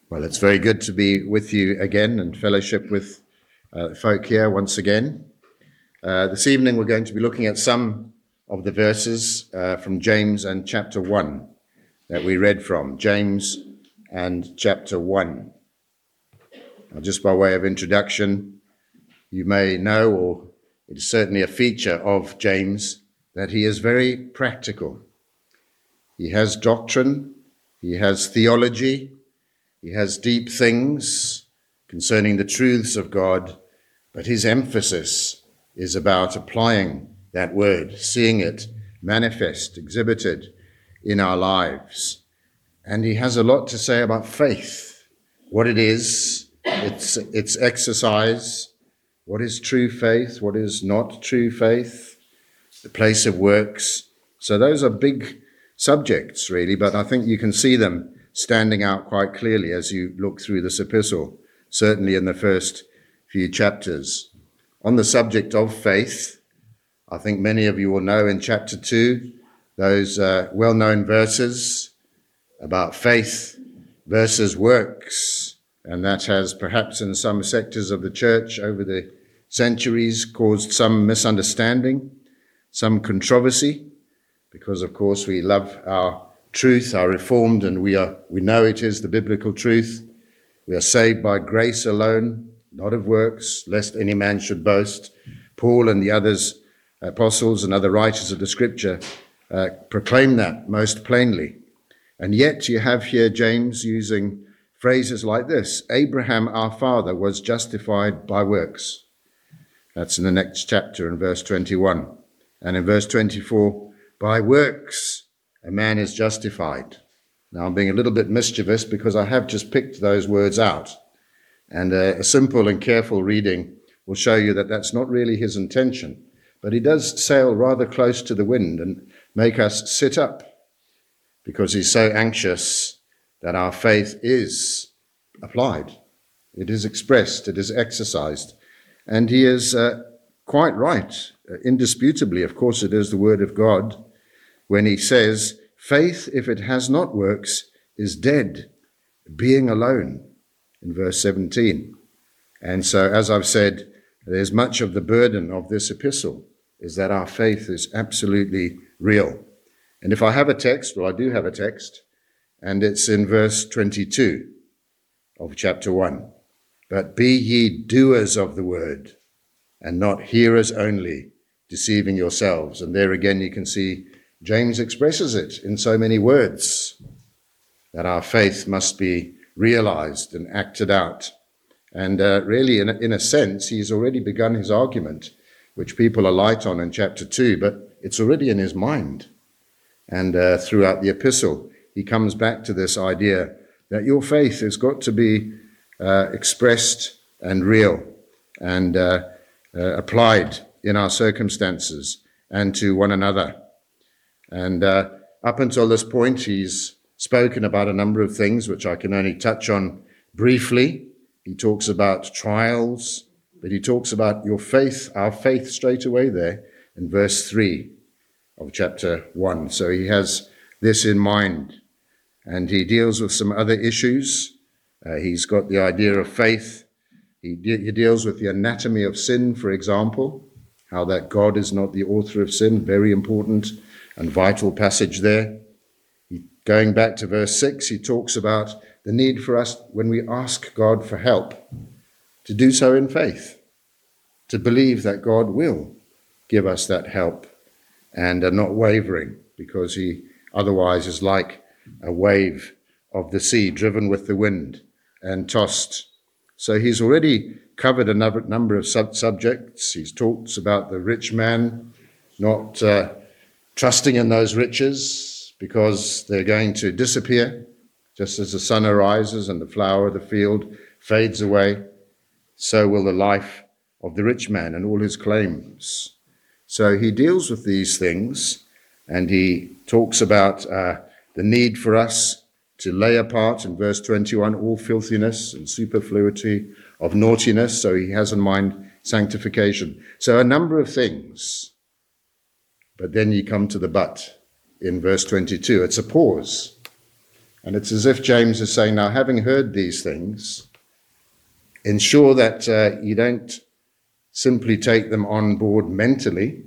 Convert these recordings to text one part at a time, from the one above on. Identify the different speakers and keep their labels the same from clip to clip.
Speaker 1: Well, it's very good to be with you again and fellowship with folk here once again. This evening we're going to be looking at some of the verses from James and chapter 1 that we read from. James and chapter 1. Now, just by way of introduction, you may know, or it is certainly a feature of James, that he is very practical. He has doctrine, he has theology, he has deep things concerning the truths of God, but his emphasis is about applying that word, seeing it manifest, exhibited in our lives. And he has a lot to say about faith, what it is, its exercise, what is true faith, what is not true faith, the place of works. So those are big subjects, really, but I think you can see them standing out quite clearly as you look through this epistle, certainly in the first few chapters. On the subject of faith, I think many of you will know in chapter 2, those well-known verses about faith versus works, and that has perhaps in some sectors of the church over the centuries caused some misunderstanding, some controversy, because of course we love our truth, are reformed, and we know it is the biblical truth. We are saved by grace alone, not of works, lest any man should boast. Paul and the others, apostles and other writers of the scripture, proclaim that most plainly. And yet you have here James using phrases like this: Abraham, our father, was justified by works. That's in the next chapter in verse 21. And in verse 24, by works a man is justified. Now, I'm being a little bit mischievous because I have just picked those words out. And a simple and careful reading will show you that that's not really his intention. But he does sail rather close to the wind and make us sit up because he's so anxious that our faith is applied. It is expressed, it is exercised. And he is quite right, indisputably. Of course, it is the word of God when he says, faith, if it has not works, is dead, being alone, in verse 17. And so, as I've said, there's much of the burden of this epistle, is that our faith is absolutely real. And if I have a text, well, I do have a text, and it's in verse 22 of chapter 1. But be ye doers of the word, and not hearers only, deceiving yourselves. And there again you can see James expresses it in so many words, that our faith must be realized and acted out. And really, in a sense, he's already begun his argument, which people are light on in chapter 2, but it's already in his mind. And throughout the epistle, he comes back to this idea that your faith has got to be expressed and real and applied in our circumstances and to one another. And up until this point, he's spoken about a number of things, which I can only touch on briefly. He talks about trials, but he talks about your faith, our faith, straight away there in verse 3 of chapter 1. So he has this in mind, and he deals with some other issues. He's got the idea of faith. He deals with the anatomy of sin, for example, how that God is not the author of sin, very important and vital passage there. Going back to verse 6, he talks about the need for us, when we ask God for help, to do so in faith, to believe that God will give us that help and are not wavering, because he otherwise is like a wave of the sea driven with the wind and tossed. So he's already covered a number of subjects. He talks about the rich man not trusting in those riches because they're going to disappear. Just as the sun arises and the flower of the field fades away, so will the life of the rich man and all his claims. So he deals with these things, and he talks about the need for us to lay apart, in verse 21, all filthiness and superfluity of naughtiness. So he has in mind sanctification. So a number of things. But then you come to the but in verse 22. It's a pause. And it's as if James is saying, now, having heard these things, ensure that you don't simply take them on board mentally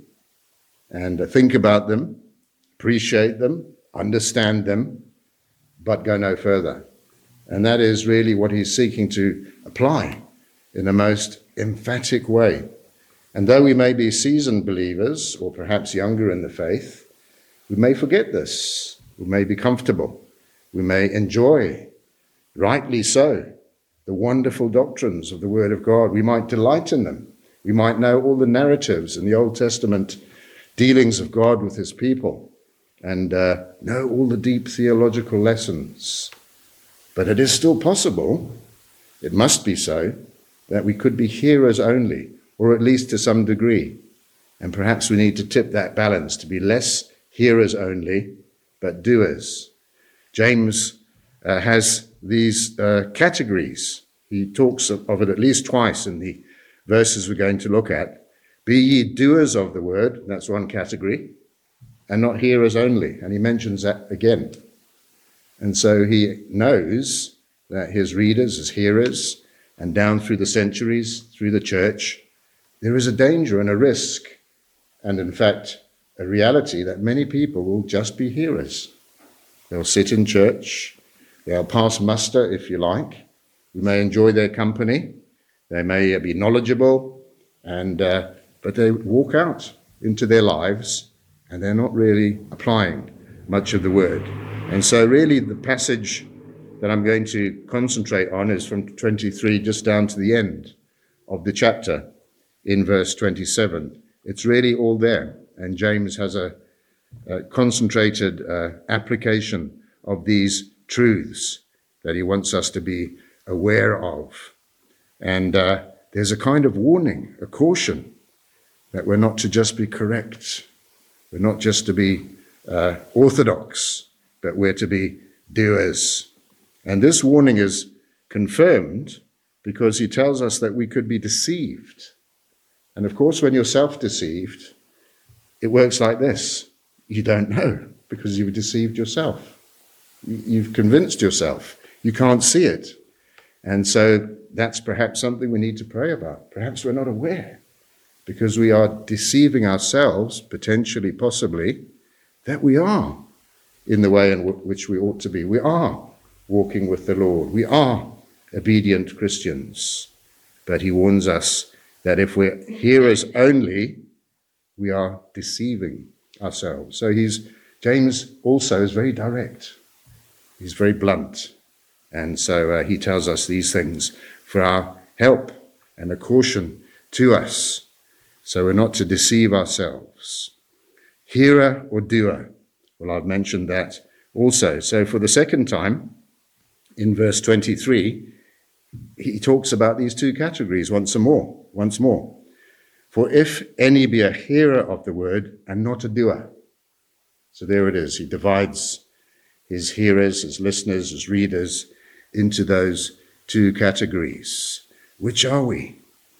Speaker 1: and think about them, appreciate them, understand them, but go no further. And that is really what he's seeking to apply in the most emphatic way. And though we may be seasoned believers, or perhaps younger in the faith, we may forget this. We may be comfortable. We may enjoy, rightly so, the wonderful doctrines of the Word of God. We might delight in them. We might know all the narratives in the Old Testament dealings of God with his people and know all the deep theological lessons. But it is still possible, it must be so, that we could be hearers only, or at least to some degree. And perhaps we need to tip that balance to be less hearers only, but doers. James has these categories. He talks of it at least twice in the verses we're going to look at. Be ye doers of the word, that's one category, and not hearers only. And he mentions that again. And so he knows that his readers, his hearers, and down through the centuries, through the church, there is a danger and a risk, and in fact, a reality that many people will just be hearers. They'll sit in church, they'll pass muster, if you like. We may enjoy their company, they may be knowledgeable, but they walk out into their lives and they're not really applying much of the word. And so really the passage that I'm going to concentrate on is from 23 just down to the end of the chapter in verse 27. It's really all there. And James has a concentrated application of these truths that he wants us to be aware of. And there's a kind of warning, a caution, that we're not to just be correct. We're not just to be orthodox, but we're to be doers. And this warning is confirmed because he tells us that we could be deceived. And of course, when you're self-deceived, it works like this. You don't know because you've deceived yourself. You've convinced yourself. You can't see it. And so that's perhaps something we need to pray about. Perhaps we're not aware because we are deceiving ourselves, potentially, possibly, that we are in the way in which we ought to be. We are walking with the Lord. We are obedient Christians. But he warns us that if we're hearers only, we are deceiving ourselves. So James also is very direct. He's very blunt. And so he tells us these things for our help and a caution to us. So we're not to deceive ourselves. Hearer or doer? Well, I've mentioned that also. So for the second time, in verse 23, he talks about these two categories once more. For if any be a hearer of the word and not a doer. So there it is. He divides his hearers, his listeners, his readers into those two categories. Which are we?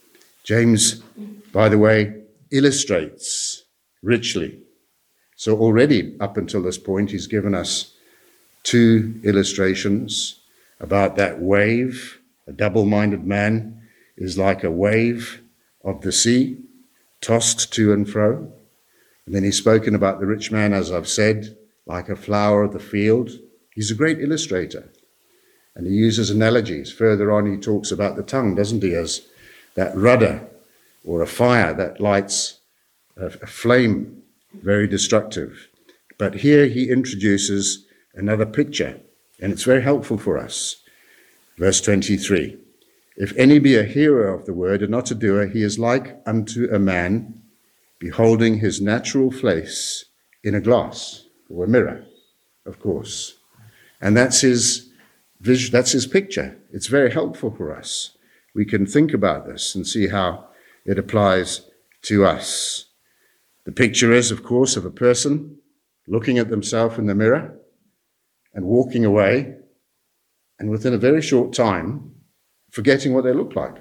Speaker 1: James, by the way, illustrates richly. So already up until this point, he's given us two illustrations about that wave. A double-minded man is like a wave of the sea, tossed to and fro. And then he's spoken about the rich man, as I've said, like a flower of the field. He's a great illustrator. And he uses analogies. Further on, he talks about the tongue, doesn't he, as that rudder or a fire that lights a flame, very destructive. But here he introduces another picture, and it's very helpful for us. Verse 23, if any be a hearer of the word and not a doer, he is like unto a man beholding his natural face in a glass or a mirror, of course. And that's his picture. It's very helpful for us. We can think about this and see how it applies to us. The picture is, of course, of a person looking at themselves in the mirror and walking away, and within a very short time, forgetting what they look like.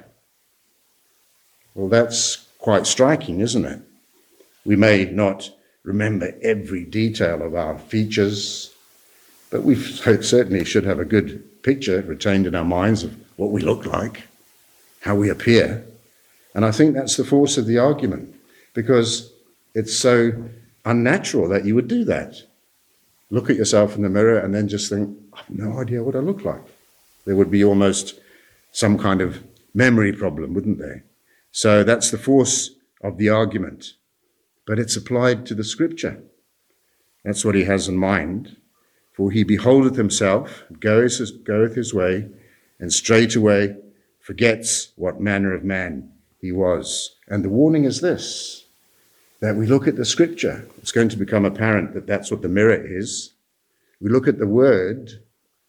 Speaker 1: Well, that's quite striking, isn't it? We may not remember every detail of our features, But we certainly should have a good picture retained in our minds of what we look like, how we appear. And I think that's the force of the argument, because it's so unnatural that you would do that. Look at yourself in the mirror and then just think, I have no idea what I look like. There would be almost some kind of memory problem, wouldn't there? So that's the force of the argument. But it's applied to the scripture. That's what he has in mind. For he beholdeth himself, goeth his way, and straightway forgets what manner of man he was. And the warning is this, that we look at the scripture. It's going to become apparent that that's what the mirror is. We look at the word,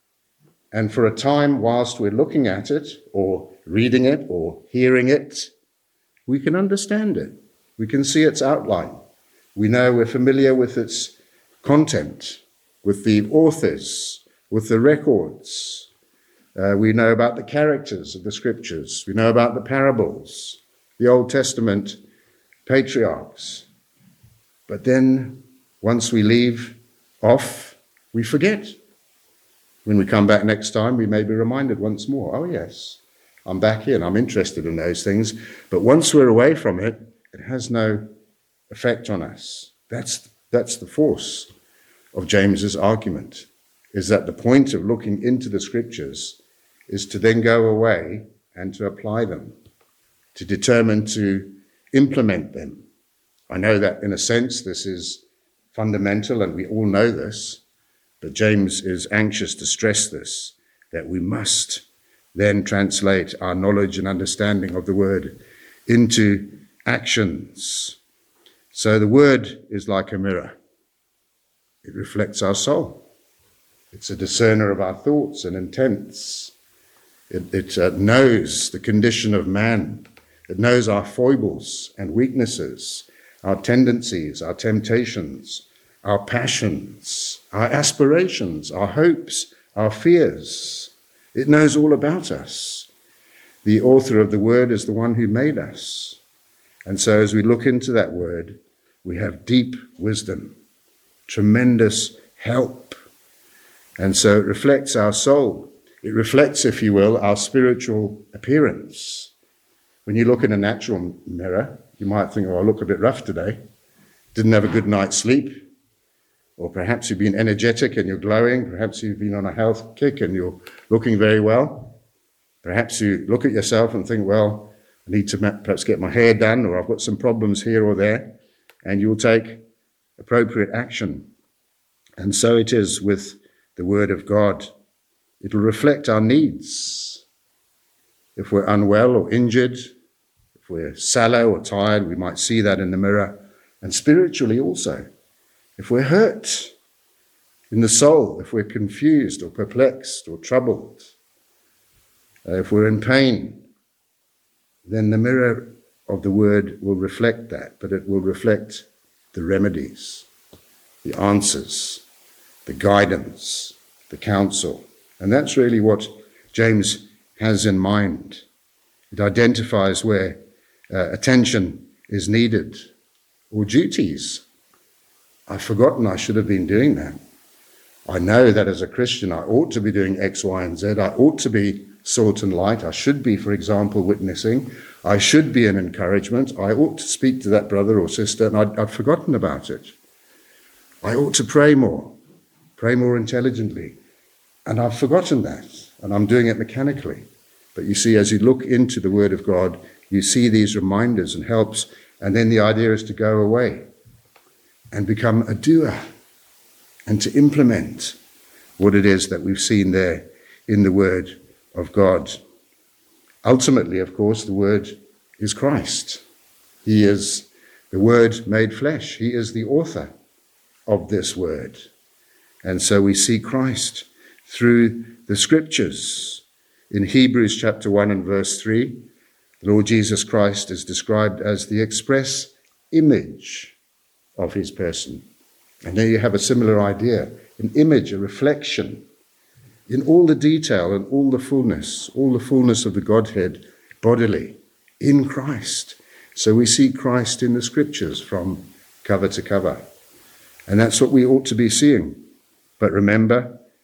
Speaker 1: and for a time whilst we're looking at it, or reading it, or hearing it, we can understand it. We can see its outline. We know we're familiar with its content, with the authors, with the records. We know about the characters of the scriptures. We know about the parables, the Old Testament patriarchs. But then once we leave off, we forget. When we come back next time, we may be reminded once more, oh yes, I'm back here and I'm interested in those things. But once we're away from it, it has no effect on us. That's the force of James's argument, is that the point of looking into the scriptures is to then go away and to apply them, to determine to implement them. I know that in a sense this is fundamental and we all know this, but James is anxious to stress this, that we must then translate our knowledge and understanding of the word into actions. So the word is like a mirror. It reflects our soul. It's a discerner of our thoughts and intents. It knows the condition of man. It knows our foibles and weaknesses, our tendencies, our temptations, our passions, our aspirations, our hopes, our fears. It knows all about us. The author of the word is the one who made us. And so as we look into that word, we have deep wisdom, tremendous help. And so it reflects our soul. It reflects, if you will, our spiritual appearance. When you look in a natural mirror, you might think, oh, I look a bit rough today. Didn't have a good night's sleep. Or perhaps you've been energetic and you're glowing. Perhaps you've been on a health kick and you're looking very well. Perhaps you look at yourself and think, well, I need to perhaps get my hair done, or I've got some problems here or there. And you'll take appropriate action. And so it is with the word of God. It will reflect our needs. If we're unwell or injured, if we're sallow or tired, we might see that in the mirror. And spiritually also, if we're hurt in the soul, if we're confused or perplexed or troubled, if we're in pain, then the mirror of the word will reflect that, but it will reflect the remedies, the answers, the guidance, the counsel. And that's really what James has in mind. It identifies where attention is needed, or duties. I've forgotten I should have been doing that. I know that as a Christian I ought to be doing X, Y, and Z. I ought to be salt and light. I should be, for example, witnessing. I should be an encouragement. I ought to speak to that brother or sister, and I'd forgotten about it. I ought to pray more intelligently. And I've forgotten that, and I'm doing it mechanically. But you see, as you look into the Word of God, you see these reminders and helps, and then the idea is to go away and become a doer and to implement what it is that we've seen there in the Word of God. Ultimately, of course, the Word is Christ. He is the Word made flesh. He is the author of this Word. And so we see Christ through the Scriptures. In Hebrews chapter 1 and verse 3, the Lord Jesus Christ is described as the express image of his person. And there you have a similar idea, an image, a reflection, in all the detail and all the fullness of the Godhead bodily, in Christ. So we see Christ in the Scriptures from cover to cover. And that's what we ought to be seeing. But remember,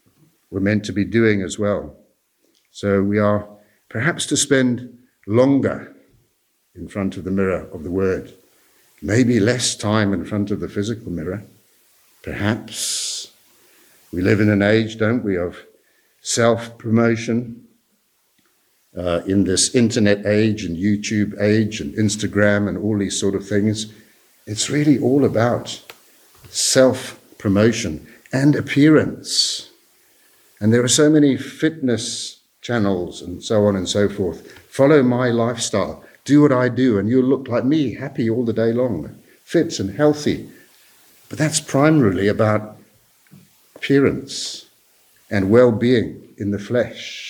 Speaker 1: we're meant to be doing as well. So we are perhaps to spend longer in front of the mirror of the Word, maybe less time in front of the physical mirror. Perhaps we live in an age, don't we, of self-promotion, in this internet age and YouTube age and Instagram and all these sort of things. It's really all about self-promotion and appearance. And there are so many fitness channels and so on and so forth. Follow my lifestyle. Do what I do and you'll look like me, happy all the day long, fit and healthy. But that's primarily about appearance and well-being in the flesh.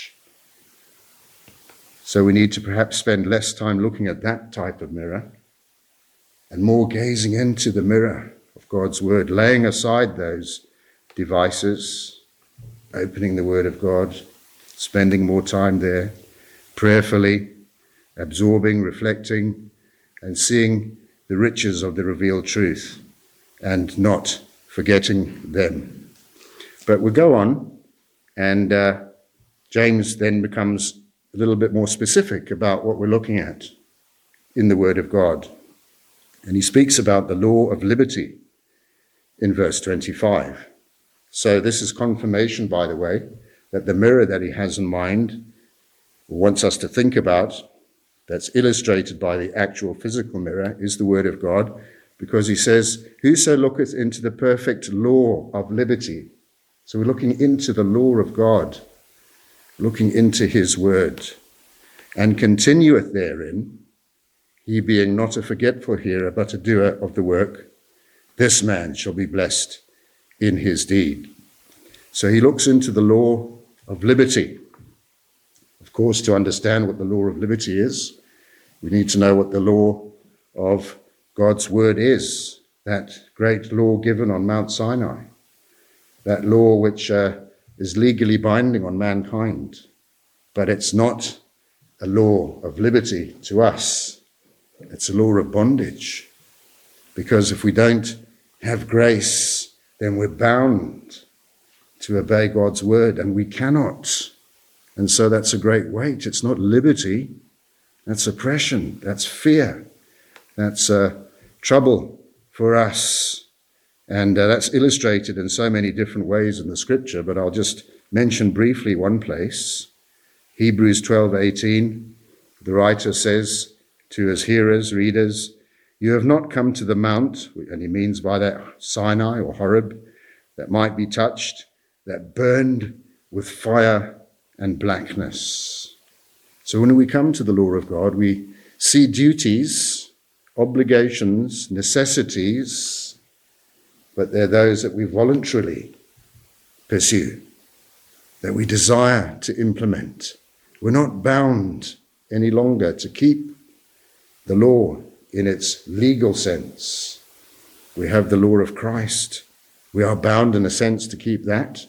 Speaker 1: So we need to perhaps spend less time looking at that type of mirror and more gazing into the mirror of God's Word, laying aside those devices, opening the Word of God, spending more time there, prayerfully, absorbing, reflecting, and seeing the riches of the revealed truth and not forgetting them. But we'll go on, and James then becomes a little bit more specific about what we're looking at in the Word of God. And he speaks about the law of liberty in verse 25. So this is confirmation, by the way, that the mirror that he has in mind, wants us to think about, that's illustrated by the actual physical mirror, is the Word of God, because he says, whoso looketh into the perfect law of liberty. So we're looking into the law of God, looking into his word, and continueth therein, he being not a forgetful hearer, but a doer of the work, this man shall be blessed in his deed. So he looks into the law of liberty. Of course, to understand what the law of liberty is, we need to know what the law of God's word is, that great law given on Mount Sinai, that law which is legally binding on mankind, but it's not a law of liberty to us. It's a law of bondage, because if we don't have grace, then we're bound to obey God's word, and we cannot. And so that's a great weight. It's not liberty, that's oppression, that's fear, that's trouble for us. And that's illustrated in so many different ways in the scripture, but I'll just mention briefly one place. Hebrews 12:18, the writer says to his hearers, readers, you have not come to the mount, and he means by that Sinai or Horeb, that might be touched, that burned with fire and blackness. So when we come to the law of God, we see duties, obligations, necessities, but they're those that we voluntarily pursue, that we desire to implement. We're not bound any longer to keep the law in its legal sense. We have the law of Christ. We are bound in a sense to keep that,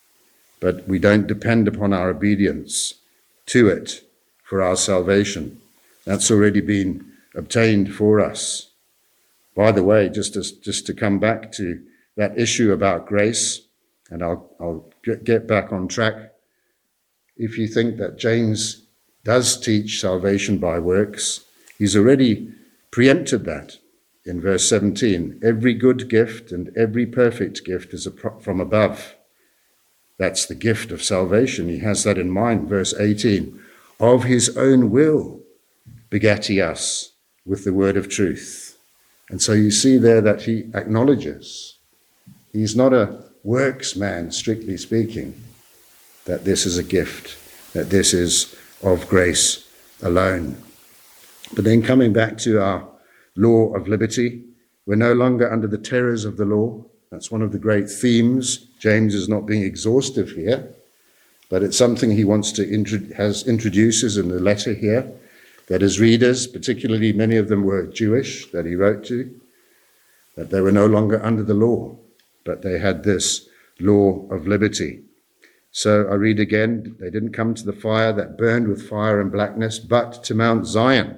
Speaker 1: but we don't depend upon our obedience to it for our salvation. That's already been obtained for us. By the way, just to come back to that issue about grace, and I'll get back on track. If you think that James does teach salvation by works, he's already preempted that in verse 17. Every good gift and every perfect gift is from above. That's the gift of salvation. He has that in mind. Verse 18, of his own will begat he us with the word of truth. And so you see there that he acknowledges he's not a works man, strictly speaking, that this is a gift, that this is of grace alone. But then coming back to our law of liberty, we're no longer under the terrors of the law. That's one of the great themes. James is not being exhaustive here, but it's something he wants to introduces in the letter here, that his readers, particularly many of them were Jewish, that he wrote to, that they were no longer under the law, but they had this law of liberty. So I read again, they didn't come to the fire that burned with fire and blackness, but to Mount Zion,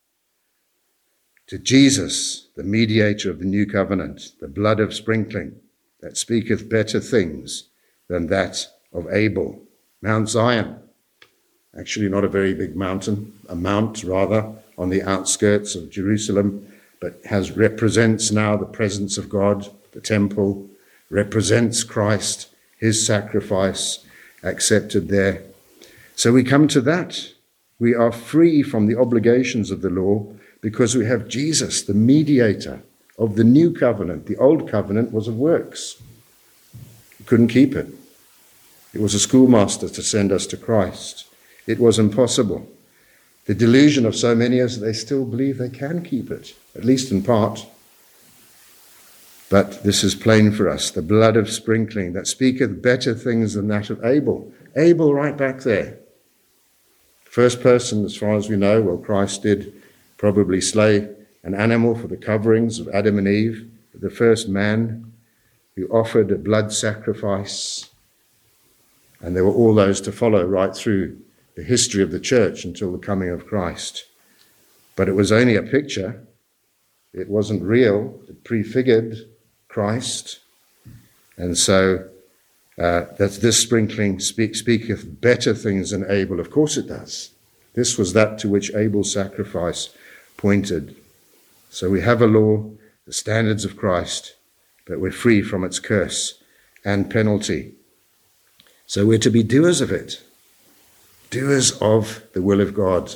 Speaker 1: to Jesus, the mediator of the new covenant, the blood of sprinkling that speaketh better things than that of Abel. Mount Zion, actually not a very big mountain, a mount rather, on the outskirts of Jerusalem, but represents now the presence of God. The temple represents Christ, his sacrifice accepted there. So we come to that. We are free from the obligations of the law because we have Jesus, the mediator of the new covenant. The old covenant was of works. We couldn't keep it. It was a schoolmaster to send us to Christ. It was impossible. The delusion of so many is that they still believe they can keep it, at least in part. But this is plain for us, the blood of sprinkling that speaketh better things than that of Abel. Abel right back there. First person, as far as we know, well, Christ did probably slay an animal for the coverings of Adam and Eve, the first man who offered a blood sacrifice. And there were all those to follow right through the history of the church until the coming of Christ. But it was only a picture. It wasn't real. It prefigured Christ. And so that this sprinkling speaketh better things than Abel. Of course it does. This was that to which Abel's sacrifice pointed. So we have a law, the standards of Christ, but we're free from its curse and penalty. So we're to be doers of it, doers of the will of God.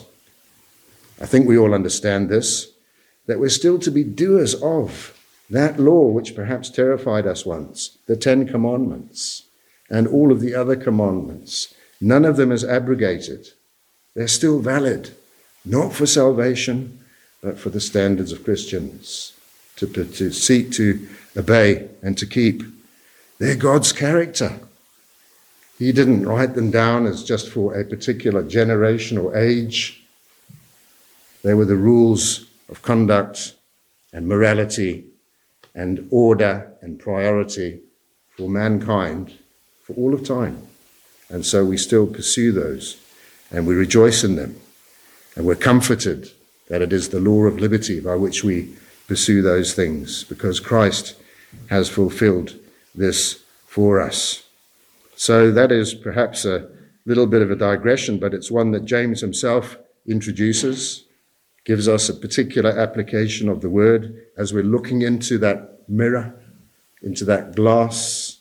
Speaker 1: I think we all understand this, that we're still to be doers of that law which perhaps terrified us once, the 10 Commandments and all of the other commandments. None of them is abrogated. They're still valid, not for salvation, but for the standards of Christians, to seek to obey and to keep. They're God's character. He didn't write them down as just for a particular generation or age. They were the rules of conduct and morality and order and priority for mankind for all of time. And so we still pursue those and we rejoice in them. And we're comforted that it is the law of liberty by which we pursue those things because Christ has fulfilled this for us. So that is perhaps a little bit of a digression, but it's one that James himself introduces, gives us a particular application of the word as we're looking into that mirror, into that glass.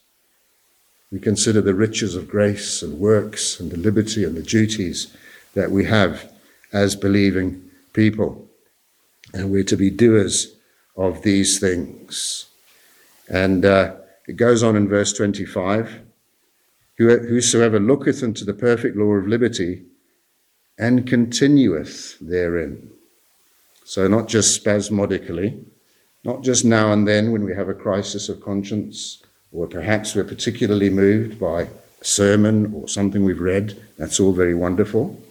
Speaker 1: We consider the riches of grace and works and the liberty and the duties that we have as believing people. And we're to be doers of these things. And it goes on in verse 25. Whosoever looketh into the perfect law of liberty and continueth therein. So not just spasmodically, not just now and then when we have a crisis of conscience, or perhaps we're particularly moved by a sermon or something we've read. That's all very wonderful.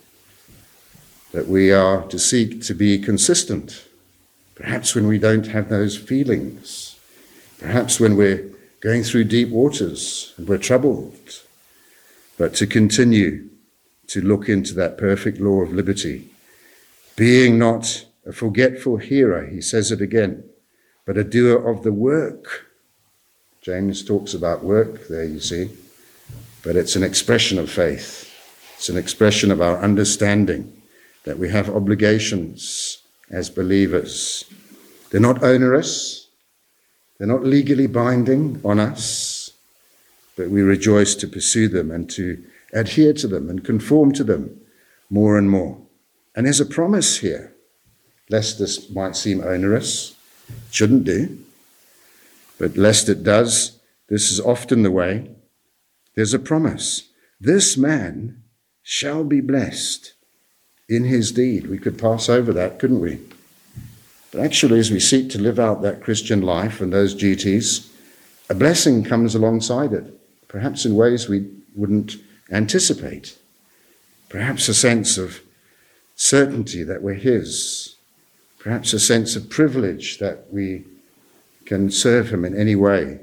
Speaker 1: That we are to seek to be consistent. Perhaps when we don't have those feelings. Perhaps when we're going through deep waters and we're troubled. But to continue to look into that perfect law of liberty, being not a forgetful hearer, he says it again, but a doer of the work. James talks about work there, you see, but it's an expression of faith. It's an expression of our understanding that we have obligations as believers. They're not onerous, they're not legally binding on us, but we rejoice to pursue them and to adhere to them and conform to them more and more. And there's a promise here, lest this might seem onerous, shouldn't do, but lest it does, this is often the way. There's a promise. This man shall be blessed in his deed. We could pass over that, couldn't we? But actually, as we seek to live out that Christian life and those duties, a blessing comes alongside it. Perhaps in ways we wouldn't anticipate. Perhaps a sense of certainty that we're his. Perhaps a sense of privilege that we can serve him in any way.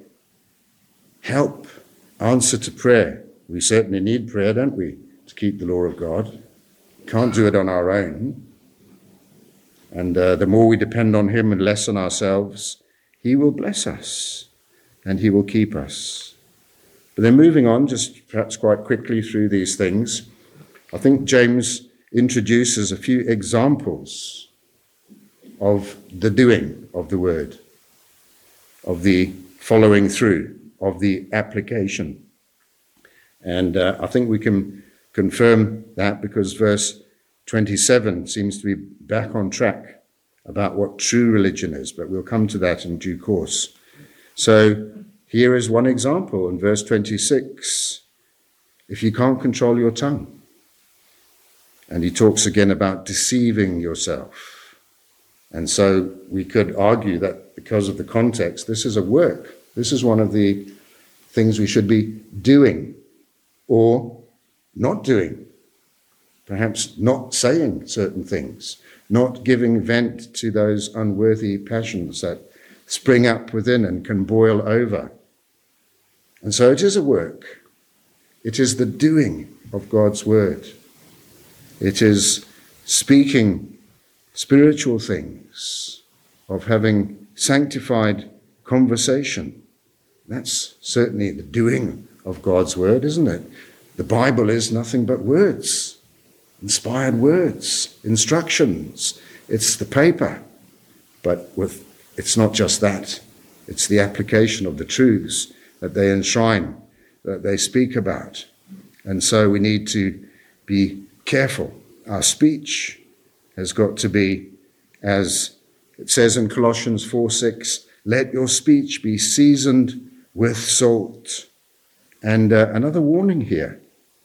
Speaker 1: Help, answer to prayer. We certainly need prayer, don't we, to keep the law of God. Can't do it on our own. And the more we depend on him and less on ourselves, he will bless us and he will keep us. But then moving on, just perhaps quite quickly through these things, I think James introduces a few examples of the doing of the word, of the following through, of the application. And I think we can confirm that because verse 27 seems to be back on track about what true religion is, but we'll come to that in due course. So here is one example in verse 26. If you can't control your tongue, and he talks again about deceiving yourself. And so we could argue that because of the context, this is a work. This is one of the things we should be doing or not doing. Perhaps not saying certain things, not giving vent to those unworthy passions that spring up within and can boil over. And so it is a work. It is the doing of God's word. It is speaking spiritual things, of having sanctified conversation. That's certainly the doing of God's word, isn't it? The Bible is nothing but words, inspired words, instructions. It's the paper, but it's not just that. It's the application of the truths that they enshrine, that they speak about. And so we need to be careful. Our speech has got to be, as it says in Colossians 4:6, let your speech be seasoned with salt. And another warning here.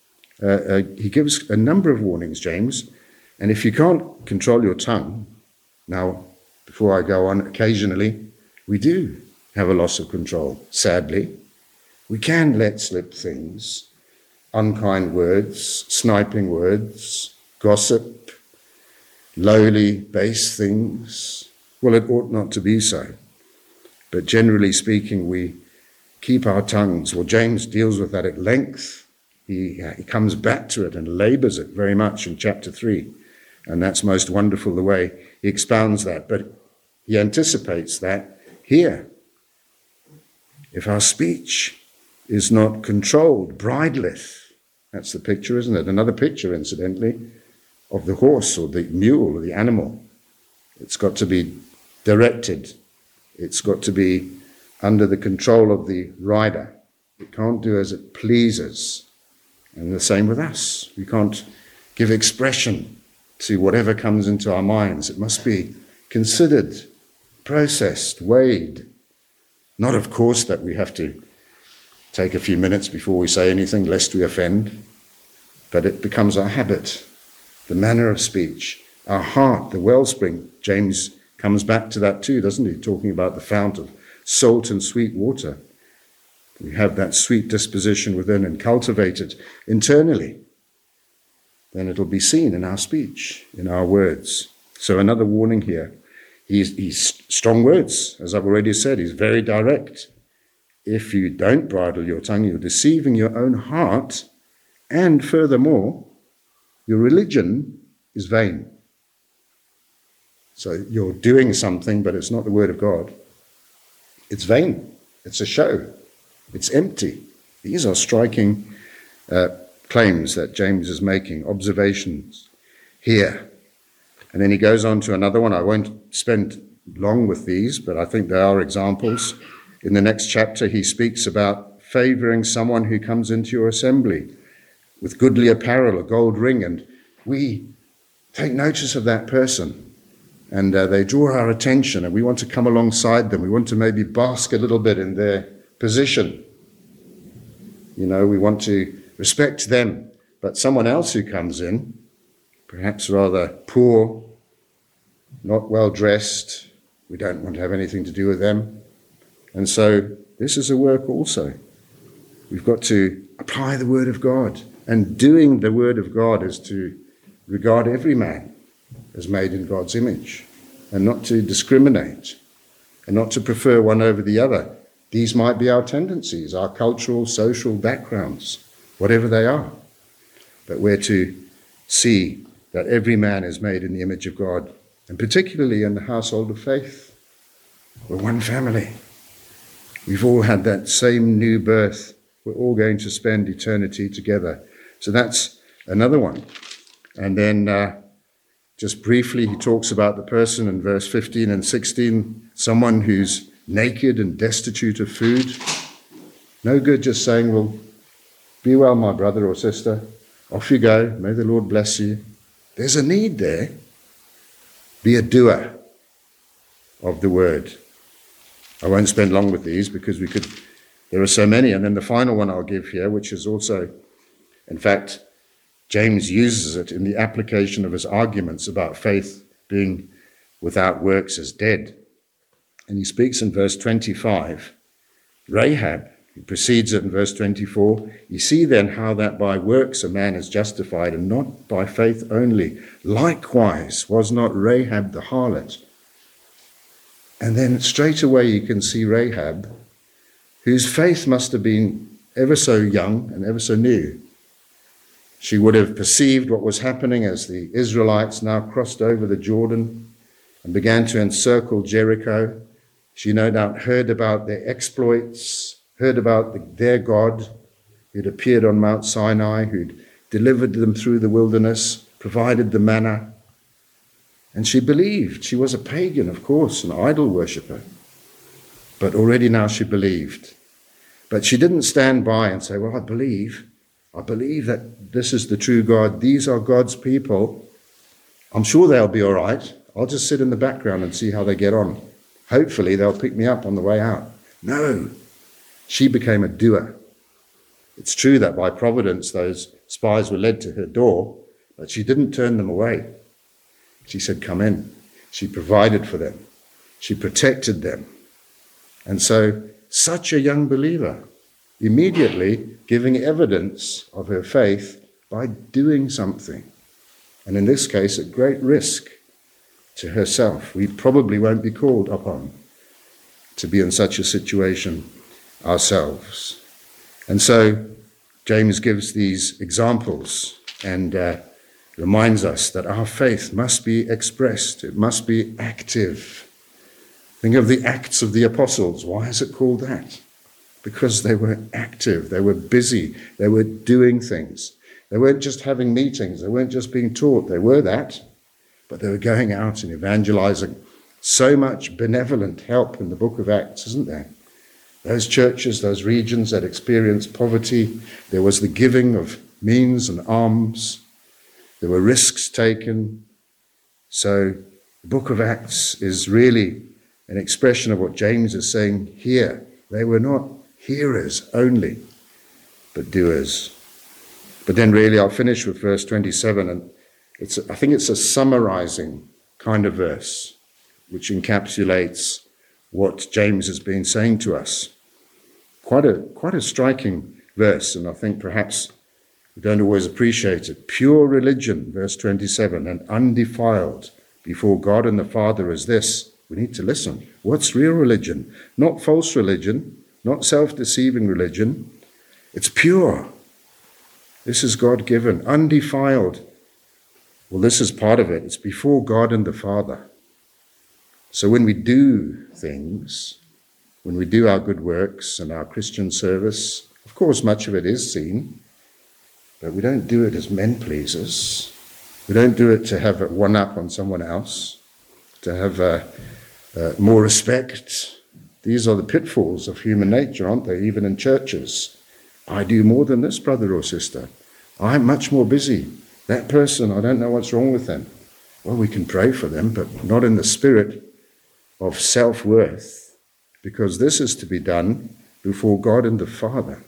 Speaker 1: He gives a number of warnings, James. And if you can't control your tongue, now, before I go on, occasionally we do have a loss of control, sadly. We can let slip things, unkind words, sniping words, gossip, lowly, base things. Well, it ought not to be so. But generally speaking, we keep our tongues. Well, James deals with that at length. He comes back to it and labors it very much in chapter 3. And that's most wonderful the way he expounds that. But he anticipates that here. If our speech is not controlled, bridleth. That's the picture, isn't it? Another picture, incidentally, of the horse or the mule or the animal. It's got to be directed. It's got to be under the control of the rider. It can't do as it pleases. And the same with us. We can't give expression to whatever comes into our minds. It must be considered, processed, weighed. Not, of course, that we have to take a few minutes before we say anything, lest we offend. But it becomes our habit, the manner of speech, our heart, the wellspring. James comes back to that too, doesn't he? Talking about the fount of salt and sweet water. We have that sweet disposition within and cultivate it internally. Then it'll be seen in our speech, in our words. So another warning here. He's strong words, as I've already said. He's very direct. If you don't bridle your tongue, you're deceiving your own heart. And furthermore, your religion is vain. So you're doing something, but it's not the word of God. It's vain. It's a show. It's empty. These are striking claims that James is making, observations here. And then he goes on to another one. I won't spend long with these, but I think there are examples. In the next chapter, he speaks about favoring someone who comes into your assembly with goodly apparel, a gold ring, and we take notice of that person, and they draw our attention, and we want to come alongside them. We want to maybe bask a little bit in their position. You know, we want to respect them, but someone else who comes in, perhaps rather poor, not well dressed, we don't want to have anything to do with them. And so this is a work also. We've got to apply the word of God. And doing the word of God is to regard every man as made in God's image and not to discriminate and not to prefer one over the other. These might be our tendencies, our cultural, social backgrounds, whatever they are. But we're to see that every man is made in the image of God, and particularly in the household of faith. We're one family. We've all had that same new birth. We're all going to spend eternity together. So that's another one. And then just briefly, he talks about the person in verse 15 and 16, someone who's naked and destitute of food. No good just saying, well, be well, my brother or sister. Off you go. May the Lord bless you. There's a need there. Be a doer of the word. I won't spend long with these because there are so many. And then the final one I'll give here, which is also, in fact, James uses it in the application of his arguments about faith being without works is dead. And he speaks in verse 25, Rahab, he precedes it in verse 24, you see then how that by works a man is justified and not by faith only. Likewise was not Rahab the harlot. And then straight away you can see Rahab, whose faith must have been ever so young and ever so new. She would have perceived what was happening as the Israelites now crossed over the Jordan and began to encircle Jericho. She no doubt heard about their exploits, heard about their God who'd appeared on Mount Sinai, who'd delivered them through the wilderness, provided the manna. And she believed. She was a pagan, of course, an idol worshipper. But already now she believed. But she didn't stand by and say, well, I believe that this is the true God. These are God's people. I'm sure they'll be all right. I'll just sit in the background and see how they get on. Hopefully they'll pick me up on the way out. No, she became a doer. It's true that by providence those spies were led to her door, but she didn't turn them away. She said, come in. She provided for them. She protected them. And so, such a young believer, immediately giving evidence of her faith by doing something. And in this case, at great risk to herself. We probably won't be called upon to be in such a situation ourselves. And so, James gives these examples and reminds us that our faith must be expressed. It must be active. Think of the Acts of the Apostles. Why is it called that? Because they were active. They were busy. They were doing things. They weren't just having meetings. They weren't just being taught. They were that. But they were going out and evangelizing. So much benevolent help in the book of Acts, isn't there? Those churches, those regions that experienced poverty, there was the giving of means and alms. There were risks taken. So the book of Acts is really an expression of what James is saying here. They were not hearers only, but doers. But then really I'll finish with verse 27, and I think it's a summarizing kind of verse which encapsulates what James has been saying to us. Quite a striking verse, and I think perhaps we don't always appreciate it. Pure religion, verse 27, and undefiled before God and the Father is this. We need to listen. What's real religion? Not false religion, not self-deceiving religion. It's pure. This is God-given, undefiled. Well, this is part of it. It's before God and the Father. So when we do things, when we do our good works and our Christian service, of course, much of it is seen, but we don't do it as men pleasers. We don't do it to have a one-up on someone else, to have more respect. These are the pitfalls of human nature, aren't they? Even in churches. I do more than this brother or sister. I'm much more busy. That person, I don't know what's wrong with them. Well, we can pray for them, but not in the spirit of self-worth, because this is to be done before God and the Father.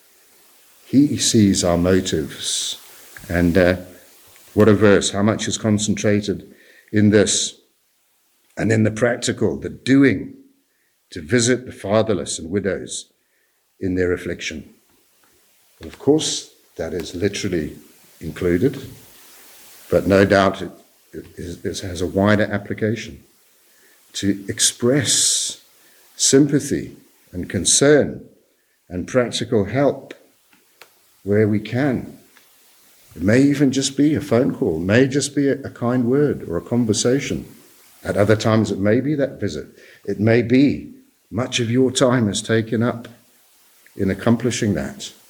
Speaker 1: He sees our motives. And what a verse. How much is concentrated in this. And in the practical, the doing, to visit the fatherless and widows in their affliction. Well, of course, that is literally included, but no doubt it has a wider application. To express sympathy and concern and practical help where we can. It may even just be a phone call, it may just be a kind word or a conversation. At other times it may be that visit. It may be much of your time is taken up in accomplishing that.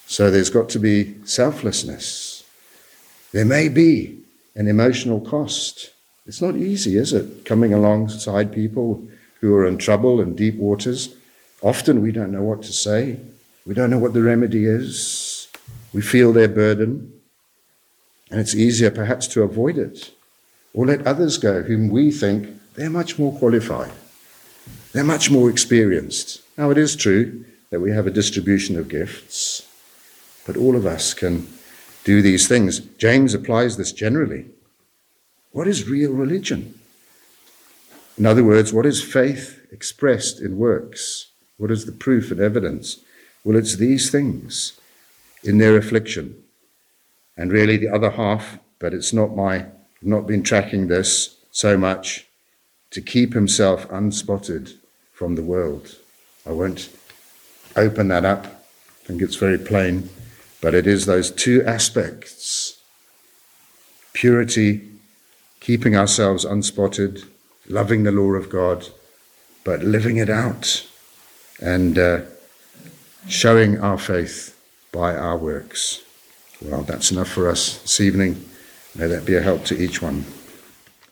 Speaker 1: So there's got to be selflessness. There may be an emotional cost. It's not easy, is it? Coming alongside people who are in trouble and deep waters. Often we don't know what to say. We don't know what the remedy is. We feel their burden. And it's easier perhaps to avoid it or let others go whom we think they're much more qualified. They're much more experienced. Now, it is true that we have a distribution of gifts, but all of us can do these things. James applies this generally. What is real religion? In other words, what is faith expressed in works? What is the proof and evidence? Well, it's these things in their affliction. And really the other half, but it's I've not been tracking this so much, to keep himself unspotted from the world. I won't open that up. I think it's very plain. But it is those two aspects: purity, keeping ourselves unspotted, loving the law of God, but living it out and showing our faith by our works. Well, that's enough for us this evening. May that be a help to each one.